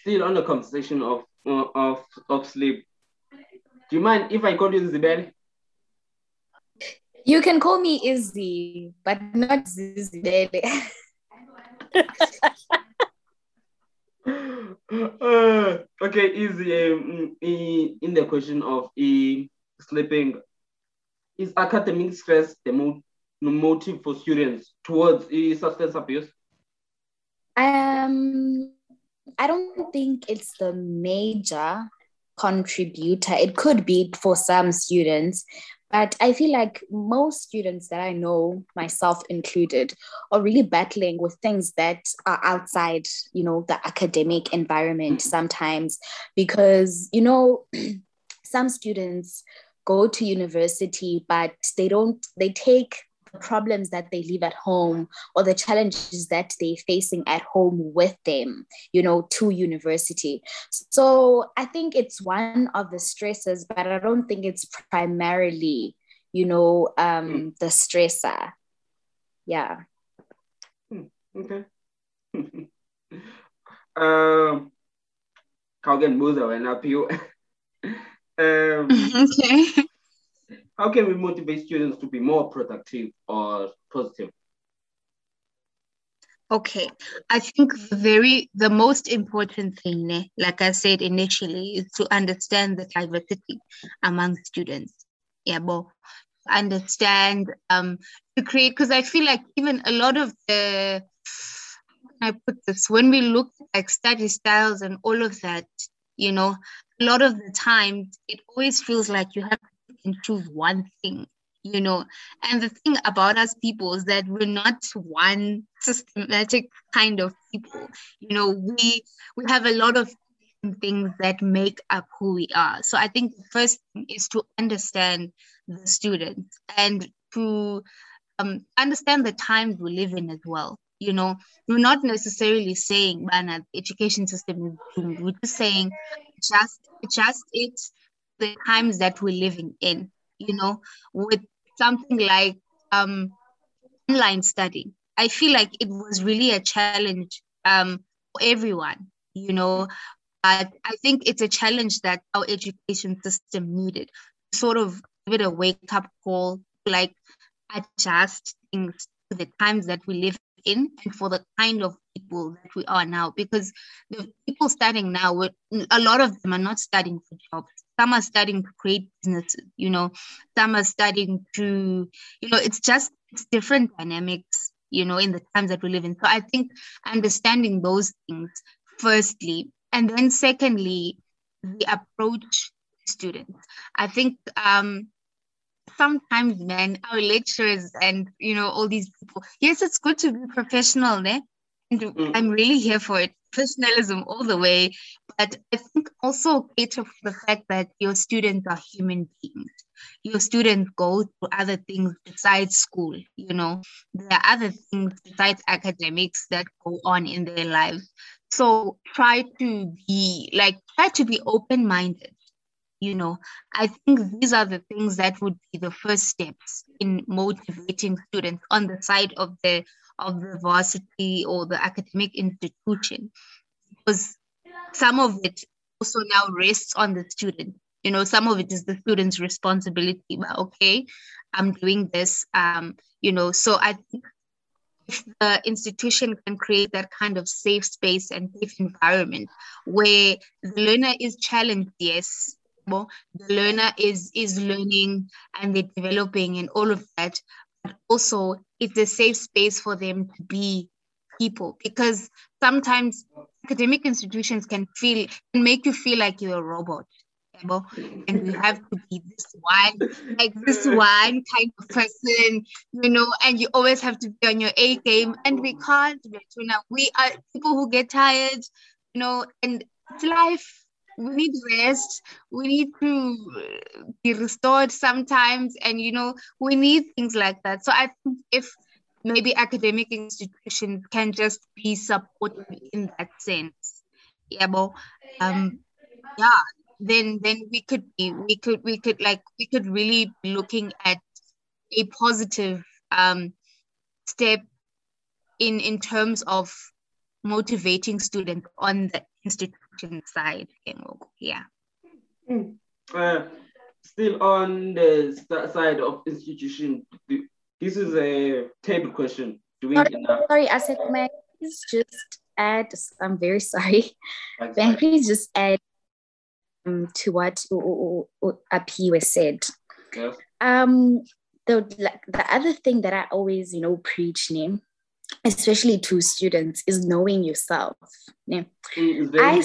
still on the conversation of sleep. Do you mind if I call you Zibele? You can call me Izzy, but not Zibele. Okay, easy. In the question of sleeping, is academic stress the motive for students towards substance abuse? I don't think it's the major contributor. It could be for some students, but I feel like most students that I know, myself included, are really battling with things that are outside, the academic environment sometimes, because, some students go to university, but they take the problems that they leave at home or the challenges that they're facing at home with them, to university. So I think it's one of the stresses, but I don't think it's primarily, the stressor. Yeah. Okay. How can Musa and up you? Okay. How can we motivate students to be more productive or positive? Okay, I think the most important thing, like I said initially, is to understand the diversity among students. Yeah, but understand to create, because I feel like even a lot of the, how can I put this, when we look at like study styles and all of that, a lot of the time it always feels like you have to pick and choose one thing. And the thing about us people is that we're not one systematic kind of people. We have a lot of things that make up who we are. So I think the first thing is to understand the students and to understand the times we live in as well. We're not necessarily saying, man, the education system is doomed. We're just saying, adjust it the times that we're living in. With something like online study, I feel like it was really a challenge for everyone. But I think it's a challenge that our education system needed. Sort of give it a wake up call, like adjust things to the times that we live in and for the kind of people that we are now. Because the people studying now, a lot of them are not studying for jobs. Some are studying to create businesses, some are studying to, it's different dynamics, in the times that we live in. So I think understanding those things, firstly, and then secondly, the approach to students. I think sometimes, man, our lecturers and all these people, yes, it's good to be professional, né? And I'm really here for it, professionalism all the way. But I think also cater for the fact that your students are human beings. Your students go through other things besides school. There are other things besides academics that go on in their lives. So try to be open-minded. I think these are the things that would be the first steps in motivating students on the side of the varsity or the academic institution, because some of it also now rests on the student. Some of it is the student's responsibility. But okay, I'm doing this. So I think if the institution can create that kind of safe space and safe environment where the learner is challenged, yes, the learner is learning and they're developing and all of that, but also it's a safe space for them to be people, because sometimes academic institutions can make you feel like you're a robot, and you have to be this one kind of person, and you always have to be on your A game, and we can't. We are people who get tired, and it's life. We need rest. We need to be restored sometimes, and we need things like that. So I think if maybe academic institutions can just be supportive in that sense, then we could really be looking at a positive step in terms of motivating students on the institution institution side. Yeah. Still on the side of institution, this is a table question. Sorry, Asek, may I please just add? I'm very sorry. May I please just add to what Api was said? Yes. The other thing that I always preach, especially to students, is knowing yourself. I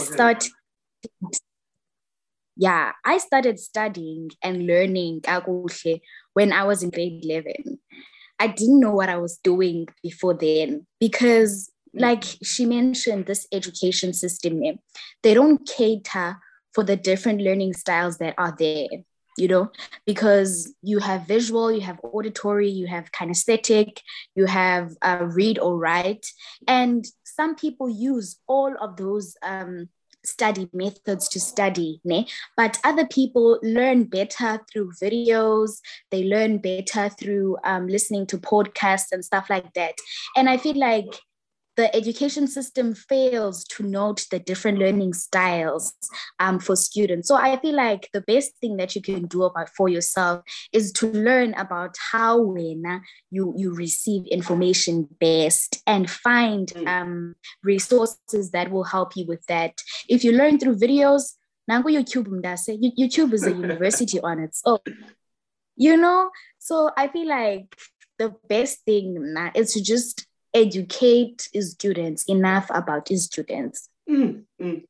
started studying and learning when I was in grade 11. I didn't know what I was doing before then because, like she mentioned, this education system, they don't cater for the different learning styles that are there, because you have visual, you have auditory, you have kinesthetic, you have read or write. And some people use all of those study methods to study, but other people learn better through videos. They learn better through listening to podcasts and stuff like that. And I feel like the education system fails to note the different learning styles for students. So I feel like the best thing that you can do for yourself is to learn about how you receive information best and find resources that will help you with that. If you learn through videos, YouTube is a university on its own. So I feel like the best thing is to just educate his students enough about his students. Usually,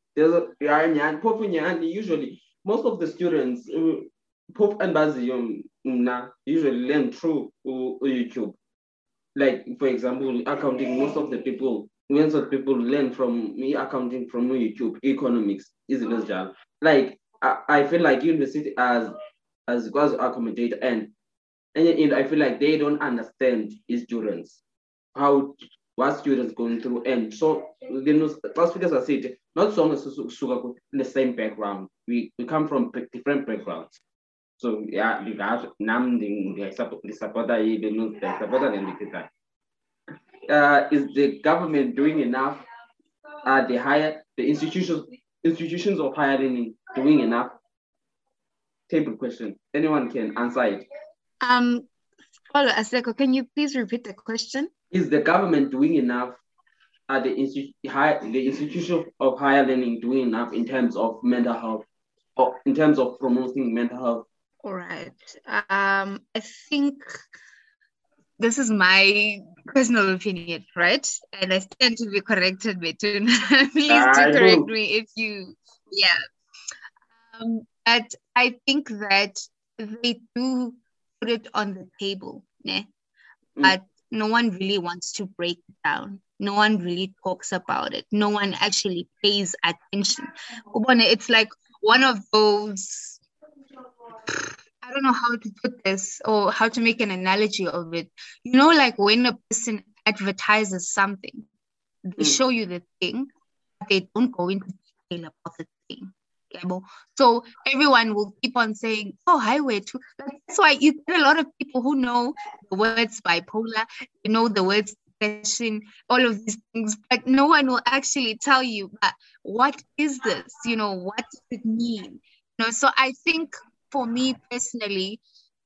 most of the students, Pop and Bazium, usually learn through YouTube. Like, for example, accounting, most of people learn from me accounting from YouTube, economics, is like, I feel like university as accommodate and I feel like they don't understand his students. What students going through, and so last speakers are said not so much in the same background. We come from different backgrounds. So yeah, we got the supporter is the government doing enough? Are the institutions of higher learning doing enough? Table question. Anyone can answer it. Aseko, can you please repeat the question? Is the government doing enough? Are the institution of higher learning doing enough in terms of mental health, or in terms of promoting mental health? All right. I think this is my personal opinion, right? And I stand to be corrected, Betun. Please do correct me if you, but I think that they do put it on the table, but no one really wants to break it down. No one really talks about it. No one actually pays attention. It's like one of those, I don't know how to put this or how to make an analogy of it. Like when a person advertises something, they show you the thing, but they don't go into detail about the thing. So everyone will keep on saying, oh, highway 2. That's why you get a lot of people who know the words bipolar, the words depression, all of these things, but no one will actually tell you, what is this? What does it mean? So I think for me personally,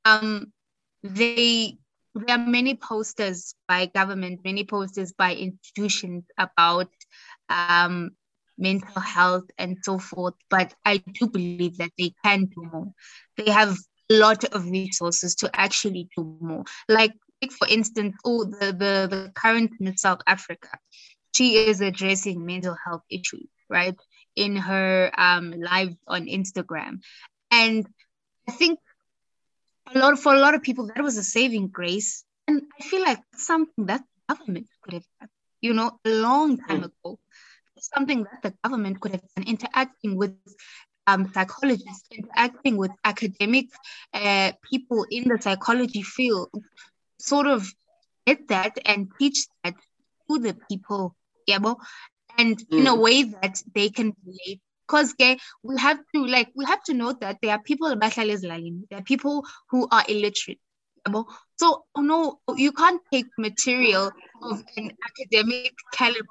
there are many posters by government, many posters by institutions about mental health and so forth, but I do believe that they can do more. They have a lot of resources to actually do more. Like for instance, the current Miss South Africa, she is addressing mental health issues, right, in her live on Instagram. And I think for a lot of people, that was a saving grace. And I feel like it's something that the government could have done, a long time ago. Something that the government could have done, interacting with psychologists, interacting with academic people in the psychology field, sort of get that and teach that to the people, and in a way that they can relate. Because we have to note that there are people, there are people who are illiterate, So, no, you can't take material of an academic caliber,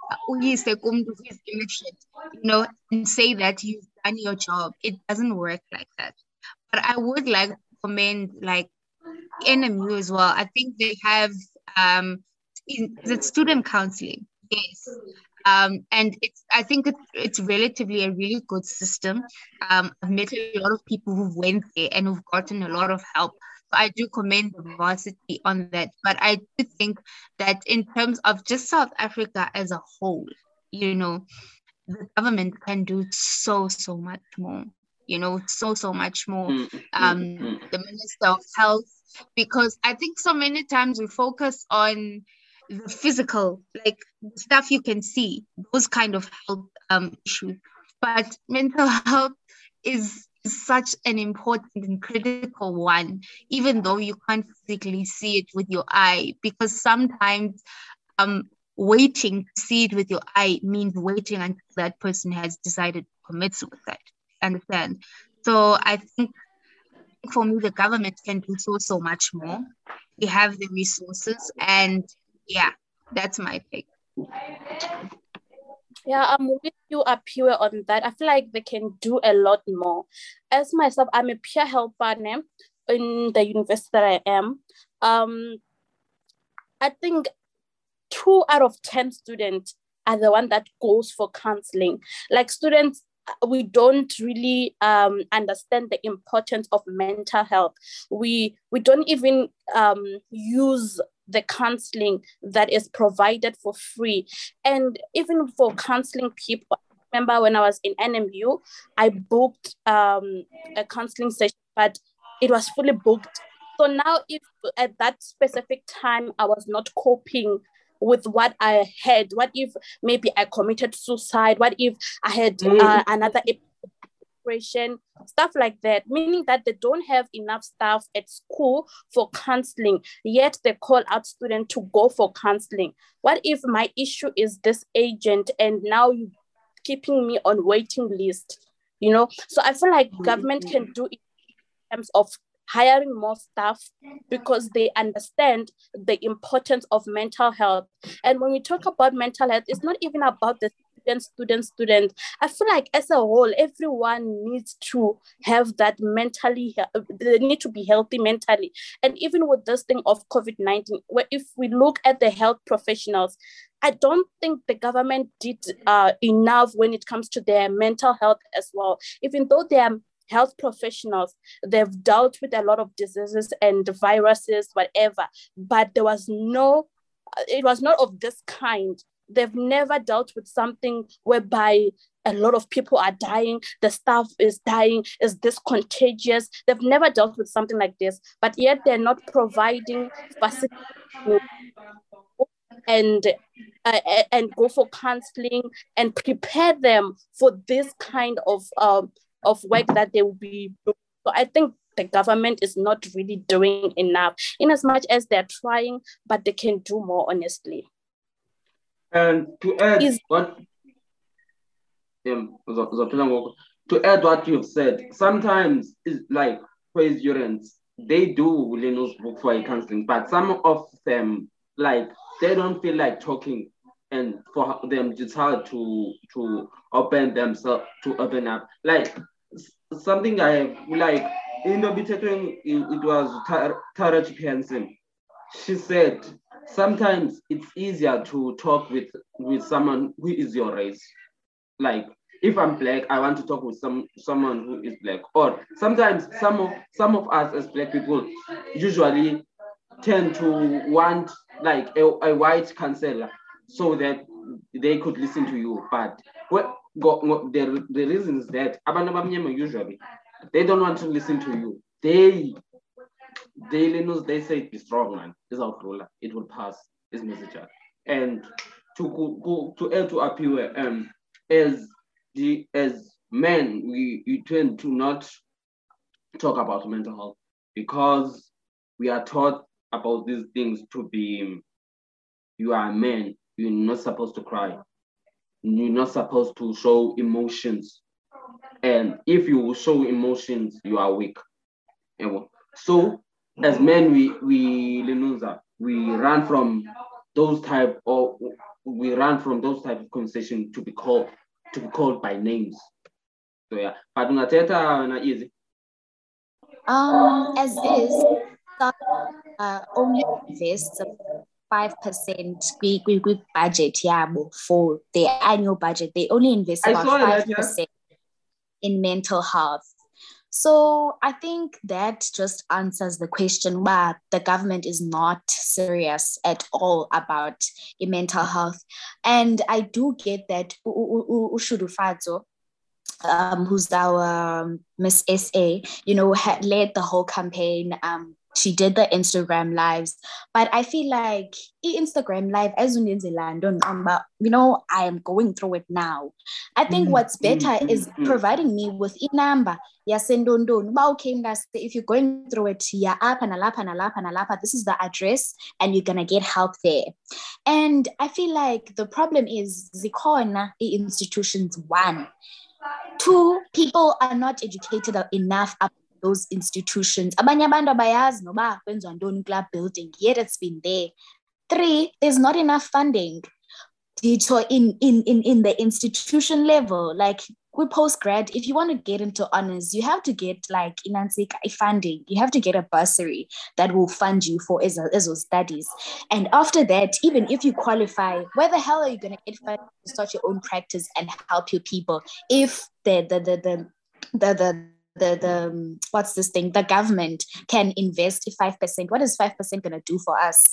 and say that you've done your job. It doesn't work like that. But I would like to commend like NMU as well. I think they have the student counseling. Yes. And I think it's relatively a really good system. I've met a lot of people who went there and who've gotten a lot of help. So I do commend the varsity on that. But I do think that in terms of just South Africa as a whole, the government can do so much more. So much more. The Minister of Health, because I think so many times we focus on the physical, like stuff you can see, those kind of health issues. But mental health is such an important and critical one, even though you can't physically see it with your eye, because sometimes waiting to see it with your eye means waiting until that person has decided to commit suicide. Understand? So I think for me, the government can do so much more. We have the resources, and yeah, that's my take. Yeah, I'm with you up here on that. I feel like they can do a lot more. As myself, I'm a peer helper in the university that I am. I think 2 out of 10 students are the one that goes for counseling. Like students, we don't really understand the importance of mental health. We don't even use the counseling that is provided for free. And even for counseling people, I remember when I was in NMU, I booked a counseling session, but it was fully booked. So now if at that specific time I was not coping with what I had, what if maybe I committed suicide, what if I had another depression, stuff like that, meaning that they don't have enough staff at school for counseling, yet they call out students to go for counseling. What if my issue is this agent and now you're keeping me on waiting list, So I feel like government can do it in terms of hiring more staff, because they understand the importance of mental health. And when we talk about mental health, it's not even about the student. I feel like as a whole, everyone needs to have that mentally, they need to be healthy mentally. And even with this thing of COVID-19, where if we look at the health professionals, I don't think the government did enough when it comes to their mental health as well. Even though they are health professionals, they've dealt with a lot of diseases and viruses, whatever, but it was not of this kind. They've never dealt with something whereby a lot of people are dying, the staff is dying, is this contagious? They've never dealt with something like this, but yet they're not providing facilities and go for counseling and prepare them for this kind of work that they will be doing. So I think the government is not really doing enough, in as much as they're trying, but they can do more, honestly. And to add what you've said, sometimes it's like for students, they do willingness book for a counseling, but some of them, like, they don't feel like talking, and for them it's hard to open themselves, to open up. Like something I like in the between, it was Tara Hansen. She said sometimes it's easier to talk with someone who is your race. Like if I'm black, I want to talk with someone who is black. Or sometimes some of us as black people usually tend to want like a white counselor so that they could listen to you. But the reason is that usually they don't want to listen to you. They say be strong, man. It's our ruler. It will pass. This message. And to add to appeal, as men, we tend to not talk about mental health because we are taught about these things to be, you are a man, you're not supposed to cry, you're not supposed to show emotions, and if you show emotions, you are weak. So as men, we run from those type of conversation to be called by names. So yeah, but ungathetha na easy. As is, only invests 5% budget yabo for their annual budget. They only invest about 5% in mental health. So I think that just answers the question why the government is not serious at all about mental health. And I do get that Ushurufazo, who's our Miss SA, led the whole campaign. She did the Instagram lives, but I feel like Instagram live, as I am going through it now. I think what's better is providing me with a number. If you're going through it, this is the address, and you're gonna get help there. And I feel like the problem is Zikona institutions. 1, 2, people are not educated enough about those institutions. Abanye abantu abayazi noba kwenziwa ntoni kulaa building, yet it's been there. 3, there's not enough funding in the institution level. Like with postgrad, if you want to get into honors, you have to get like funding. You have to get a bursary that will fund you for ESO studies. And after that, even if you qualify, where the hell are you going to get funding to start your own practice and help your people if the what's this thing? The government can invest 5%. What is 5% going to do for us?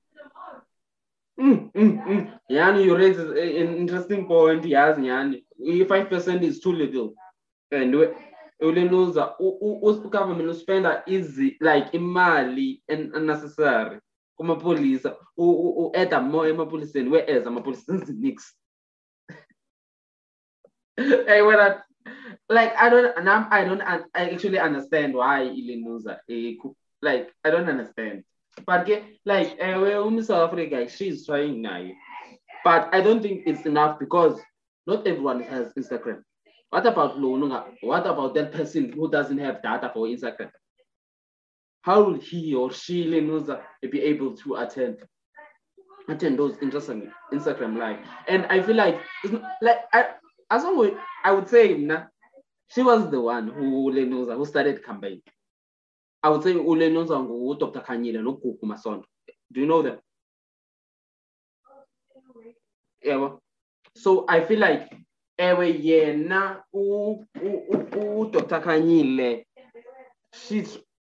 Yani, you raise an interesting point. Yes, Yani. 5% is too little. And we knows that government spend easy like imali and unnecessary. Kuma police who add more police and whereas police mix. Hey, when I actually understand why Illinois like I don't understand. But like South Africa, she's trying now. But I don't think it's enough because not everyone has Instagram. What about Lonunga? What about that person who doesn't have data for Instagram? How will he or she be able to attend those interesting Instagram live? And I feel like I would say she was the one who started campaign. I would say Dr. Kanyile no Kuku Mason. Do you know them? Yeah. So I feel like every year now, Dr. Kanyile, she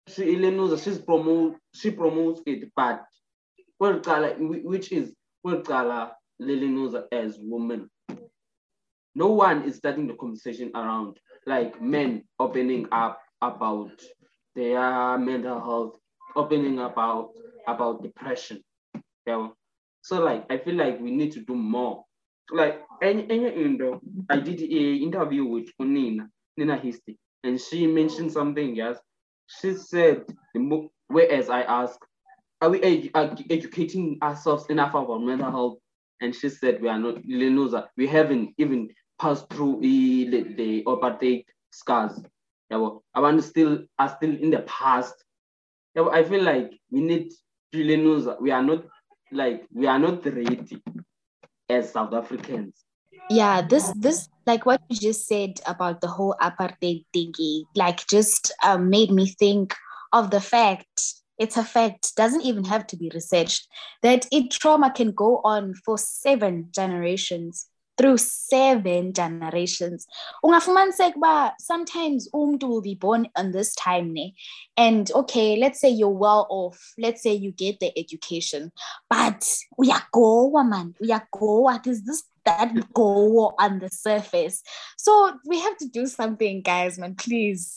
promotes it, but which is Lily knows as women. No one is starting the conversation around like men opening up about their mental health, opening about depression. Yeah. So like I feel like we need to do more. Like I did an interview with Nina Histi, and she mentioned something. Yes, she said, whereas I asked, are we educating ourselves enough about mental health? And she said we are not. We haven't even passed through the apartheid scars. Yeah, I want still in the past. Yeah, I feel like we need to we are not ready as South Africans. Yeah, this like what you just said about the whole apartheid thingy, like just made me think of the fact. It's a fact, doesn't even have to be researched, that trauma can go on for 7 generations. Through 7 generations. Sometimes will be born on this time, and okay, let's say you're well off, let's say you get the education, but we are there's that go on the surface. So we have to do something, guys, man, please.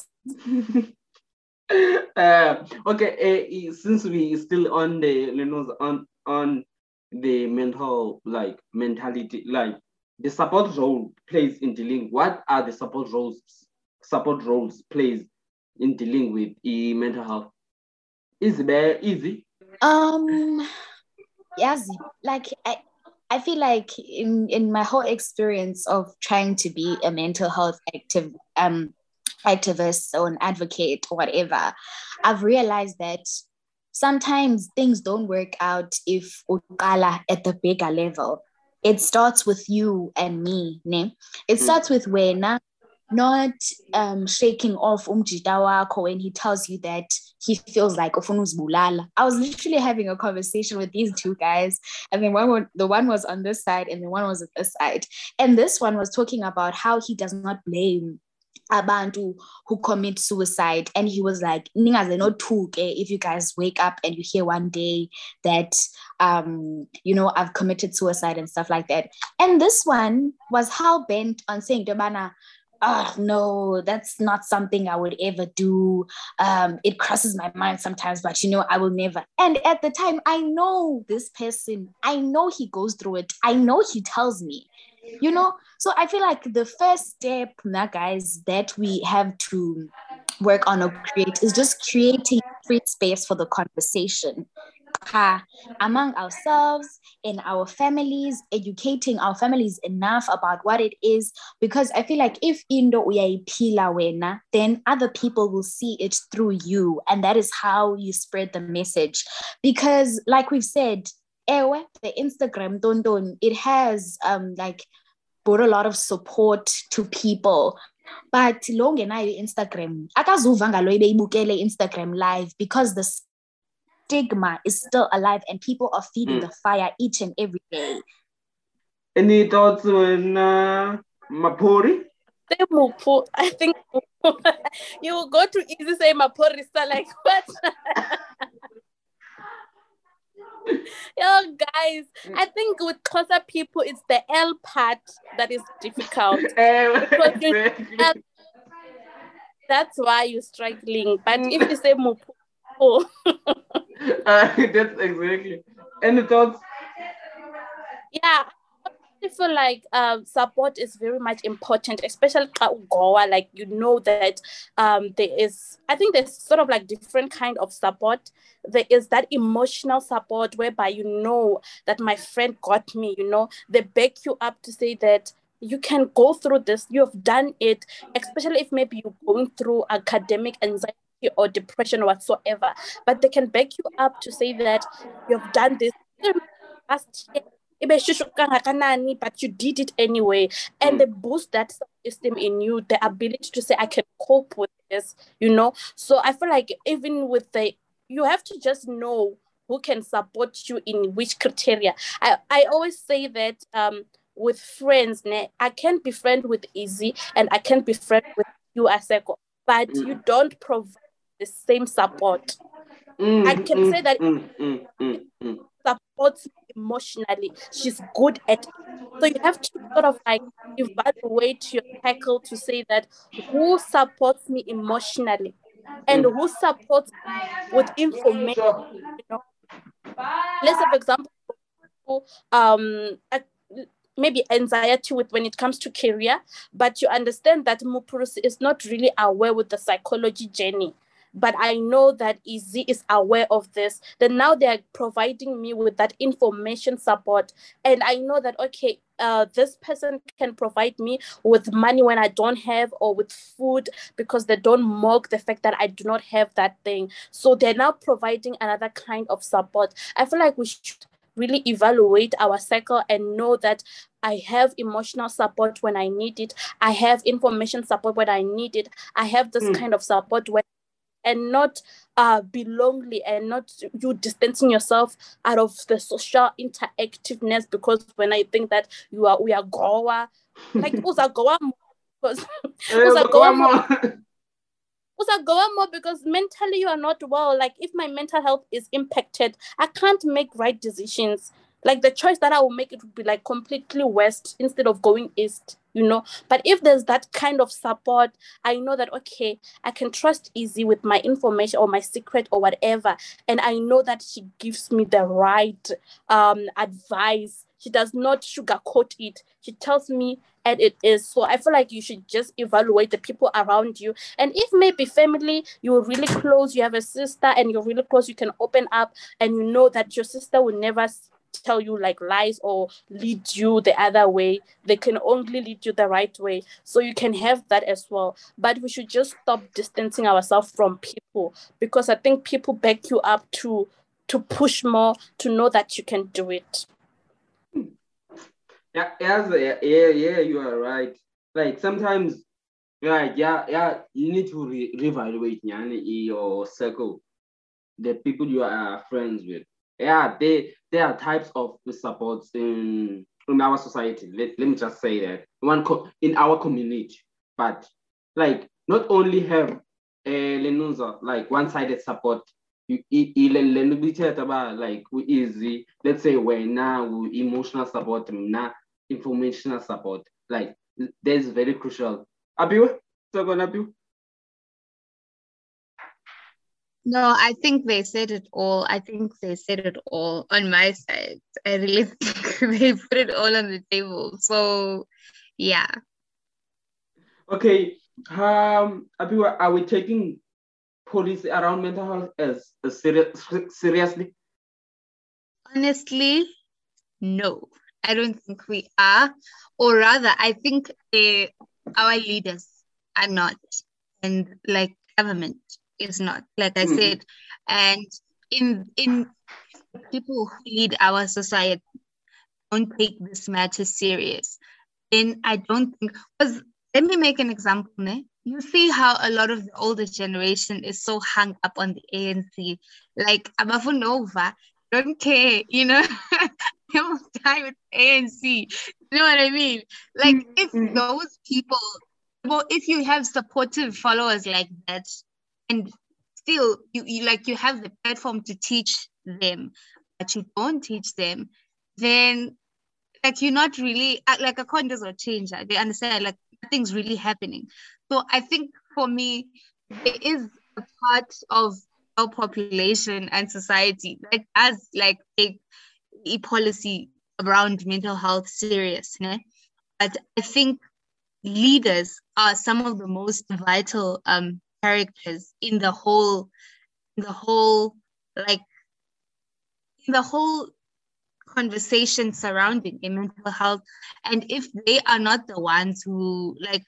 Okay, since we still on the on the mental mentality, like the support role plays in dealing. What are the support roles plays in dealing with mental health? Is it easy? Yes, like I feel like in my whole experience of trying to be a mental health activist or an advocate or whatever, I've realized that sometimes things don't work out if uqala at the bigger level. It starts with you and me, ne? It starts with wena not shaking off umjita wakho when he tells you that he feels like ufuna uzibulala. I was literally having a conversation with these two guys, and then the one was on this side and the one was on this side. And this one was talking about how he does not blame abantu who commit suicide, and he was like, ningaze nothuke if you guys wake up and you hear one day that I've committed suicide and stuff like that. And this one was hell bent on saying, Dobana, oh no, that's not something I would ever do. It crosses my mind sometimes, but I will never. And at the time, I know this person, I know he goes through it, I know he tells me, so I feel like the first step now, guys, that we have to work on or create is just creating free space for the conversation among ourselves, in our families, educating our families enough about what it is, because I feel like if indo uyayiphila wena, then other people will see it through you, and that is how you spread the message. Because like we've said, the Instagram don, it has brought a lot of support to people, but long nayo Instagram akazuva ngalo ibeyibukele Instagram live, because the stigma is still alive and people are feeding the fire each and every day. Any thoughts on Mapori? I think you will go to easy say Mapori, like what? Yo, guys, I think with closer people, it's the L part that is difficult. That's why you're struggling. But if you say Mupo, that's exactly. Any thoughts? Yeah, I feel like support is very much important, especially Goa. Like that I think there's sort of like different kind of support. There is that emotional support whereby that my friend got me. They back you up to say that you can go through this. You have done it, especially if maybe you're going through academic anxiety or depression or whatsoever. But they can back you up to say that you have done this last year, but you did it anyway, and they boost that self-esteem in you, the ability to say I can cope with this, so I feel like even with you have to just know who can support you in which criteria. I always say that with friends, I can't be friend with Izzy and I can't be friend with you, Aseko, but you don't provide the same support. I can say that supports me emotionally, she's good at it. So you have to sort of like evaluate your tackle to say that who supports me emotionally and who supports me with information. Let's say, for example, maybe anxiety with when it comes to career, but you understand that Mupurusi is not really aware with the psychology journey. But I know that Izzy is aware of this. Then now they're providing me with that information support. And I know that, okay, this person can provide me with money when I don't have, or with food, because they don't mock the fact that I do not have that thing. So they're now providing another kind of support. I feel like we should really evaluate our cycle and know that I have emotional support when I need it. I have information support when I need it. I have this kind of support when, and not be lonely, and not you distancing yourself out of the social interactiveness, because when I think that we are Goa, like uza Goa because uza Goa more because mentally you are not well. Like if my mental health is impacted, I can't make right decisions. Like the choice that I will make, it would be like completely west instead of going east, But if there's that kind of support, I know that, okay, I can trust Izzy with my information or my secret or whatever. And I know that she gives me the right advice. She does not sugarcoat it. She tells me as it is. So I feel like you should just evaluate the people around you. And if maybe family, you're really close, you have a sister and you're really close, you can open up and you know that your sister will never tell you like lies or lead you the other way. They can only lead you the right way. So you can have that as well. But we should just stop distancing ourselves from people, because I think people back you up to push more, to know that you can do it. Yeah, you are right. Like sometimes, right, you need to reevaluate your circle, the people you are friends with. Yeah, there are types of supports in our society. Let me just say that in our community, but like not only have like one-sided support. You about like easy. Let's say when now emotional support, now informational support. Like that's very crucial. Abiu, Abiu. No, I think they said it all. I think they said it all on my side. I really think they put it all on the table. So, yeah. Okay. Abiu, are we taking policy around mental health as seriously? Honestly, no. I don't think we are. Or rather, I think our leaders are not. And like government is not, like I said. And in people who lead our society don't take this matter serious, then I don't think, because let me make an example. You see how a lot of the older generation is so hung up on the ANC, like Abafunova, don't care, they will die with ANC. You know what I mean? Like if those people, well, if you have supportive followers like that, and still you have the platform to teach them, but you don't teach them, then like you're not really like a coin does not change. They understand like nothing's really happening. So I think for me, there is a part of our population and society that does like take policy around mental health serious, but I think leaders are some of the most vital characters in the whole like in the whole conversation surrounding mental health. And if they are not the ones who like,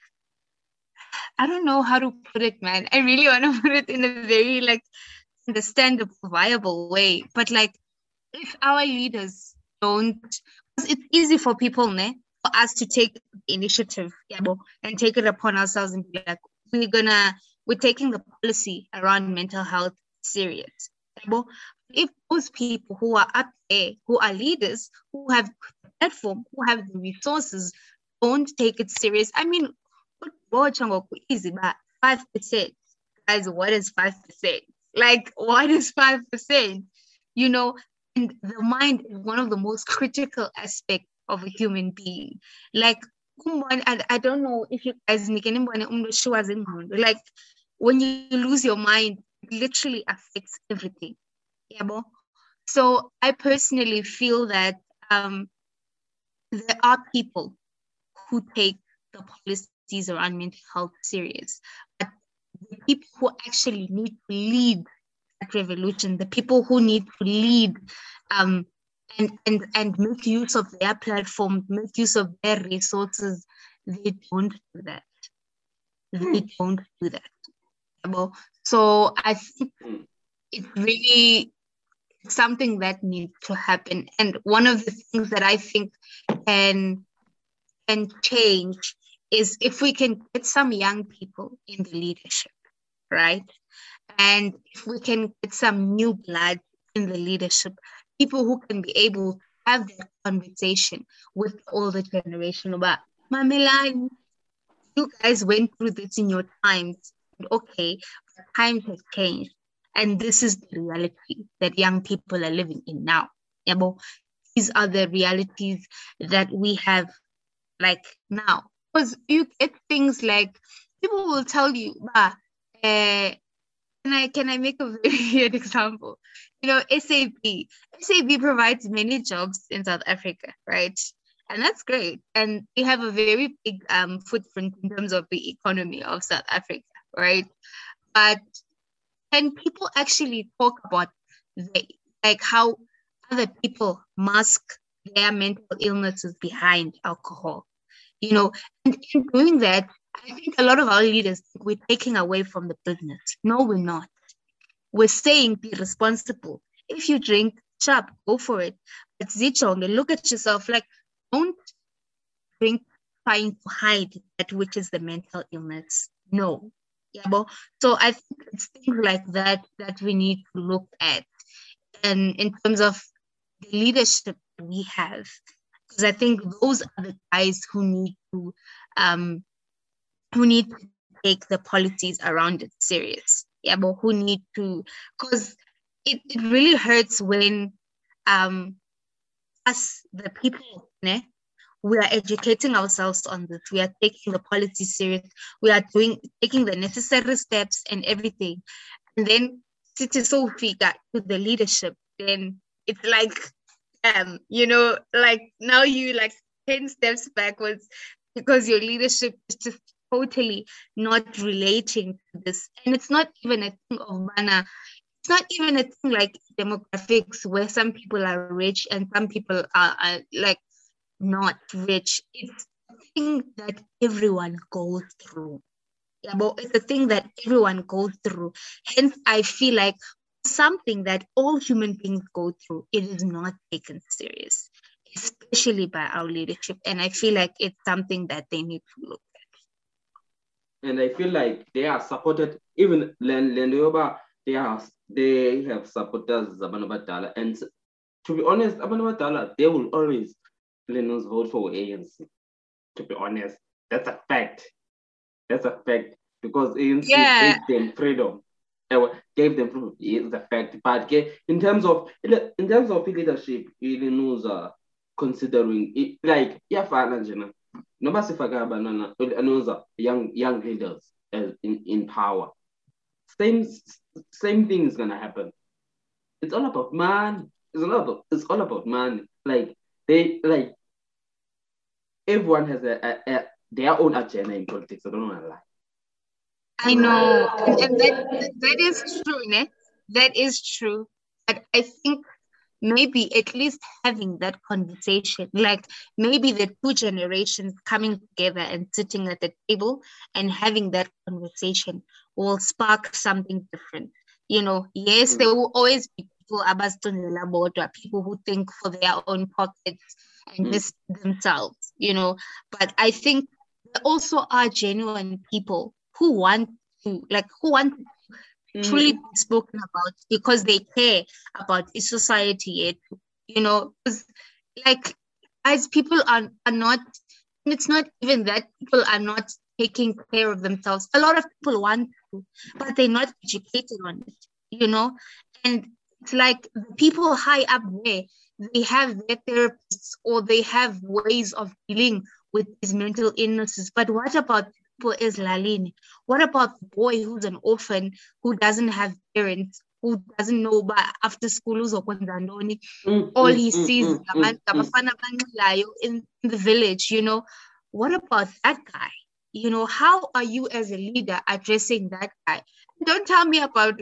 I don't know how to put it, man. I really want to put it in a very like understandable, viable way. But like if our leaders don't, because it's easy for people, for us to take the initiative, and take it upon ourselves and be like, we're taking the policy around mental health serious. If those people who are up there, who are leaders, who have the platform, who have the resources, don't take it serious. I mean, easy, but 5%. Guys, what is 5%? Like, what is 5%? And the mind is one of the most critical aspects of a human being. Like, I don't know if you guys like when you lose your mind, it literally affects everything. Yeah, so I personally feel that there are people who take the policies around mental health serious, but the people who actually need to lead that revolution, the people who need to lead and make use of their platform, make use of their resources, they don't do that. They don't do that. So I think it's really something that needs to happen. And one of the things that I think can change is if we can get some young people in the leadership, right? And if we can get some new blood in the leadership, people who can be able to have that conversation with the older generation about, Mamelani, you guys went through this in your times. Okay, but times have changed. And this is the reality that young people are living in now. These are the realities that we have like now. Because you get things like, people will tell you, can I make a very weird example? SAP provides many jobs in South Africa, right? And that's great. And they have a very big footprint in terms of the economy of South Africa, right? But can people actually talk about how other people mask their mental illnesses behind alcohol, you know, and in doing that, I think a lot of our leaders, we're taking away from the business. No, we're not. We're saying be responsible. If you drink, sharp, go for it. But Zichong, look at yourself, like, don't drink trying to hide that which is the mental illness. No. Yeah, but so I think it's things like that that we need to look at. And in terms of the leadership we have, because I think those are the guys who need to take the policies around it serious. Yeah, but who need to, because it really hurts when us, the people, we are educating ourselves on this. We are taking the policy serious. We are taking the necessary steps and everything. And then it's so figure to the leadership, then it's like, you know, like now you like 10 steps backwards because your leadership is just totally not relating to this. And it's not even a thing of mana. It's not even a thing like demographics where some people are rich and some people are like not rich. It's a thing that everyone goes through. Yeah, but it's a thing that everyone goes through. Hence, I feel like something that all human beings go through, it is not taken serious, especially by our leadership. And I feel like it's something that they need to look at. And I feel like they are supported, even Lendoba, they have supporters Abantu Abadala. And to be honest, Abantu Abadala, they will always vote for ANC. To be honest, that's a fact. That's a fact, because ANC gave them freedom. Gave them freedom. It's a fact. But in terms of leadership, Illinois considering it, like nobody forgot young leaders in power. Same thing is gonna happen. It's all about money. It's all about money. Like everyone has their own agenda in politics. I don't want to lie. I know, and that is true, né? That is true. But I think maybe at least having that conversation, like maybe the two generations coming together and sitting at the table and having that conversation will spark something different. You know, yes, there will always be people who think for their own pockets and just themselves, you know. But I think there also are genuine people who want to truly be spoken about because they care about the society, you know. Like, as people are not, and it's not even that people are not taking care of themselves. A lot of people want to, but they're not educated on it, you know. And it's like the people high up there, they have their therapists or they have ways of dealing with these mental illnesses. But what about people as Lalini? What about the boy who's an orphan, who doesn't have parents, who doesn't know about after school, all he sees is in the village, you know? What about that guy? You know, how are you as a leader addressing that guy? Don't tell me about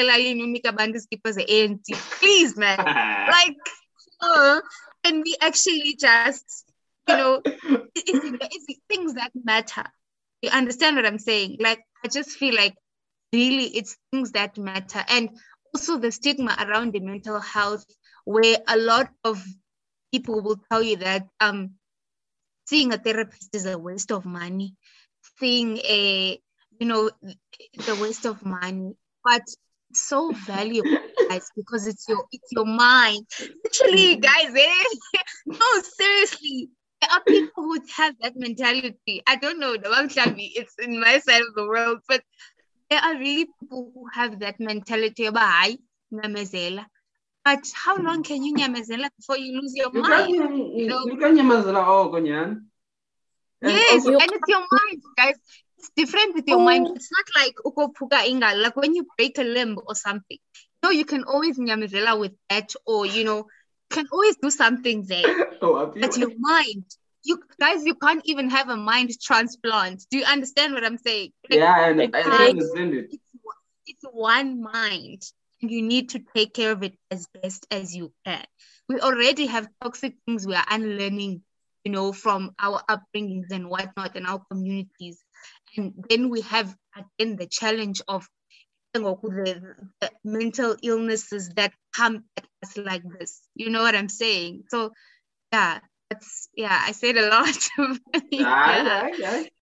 ANC. Please, man. Like, can we actually just, you know, it's things that matter. You understand what I'm saying? Like, I just feel like really it's things that matter. And also the stigma around the mental health, where a lot of people will tell you that seeing a therapist is a waste of money. Seeing it's a waste of money, but it's so valuable, guys, because it's your mind. Literally, guys, no, seriously, there are people who have that mentality. I don't know, it's in my side of the world, but there are really people who have that mentality about nyamezela. But how long can you nyamezela before you lose your mind? You can nyamezela yes, and it's your mind, guys. It's different with your mind. It's not like ukopuka inga, like when you break a limb or something. No, you can always nyamezela with that, or you can always do something there. But your mind, you can't even have a mind transplant. Do you understand what I'm saying? Like, yeah, I understand it. It's one mind. and you need to take care of it as best as you can. We already have toxic things we are unlearning, from our upbringings and whatnot in our communities. And then we have, again, the challenge of the mental illnesses that come at us like this. You know what I'm saying? So, yeah, I said a lot. Yeah.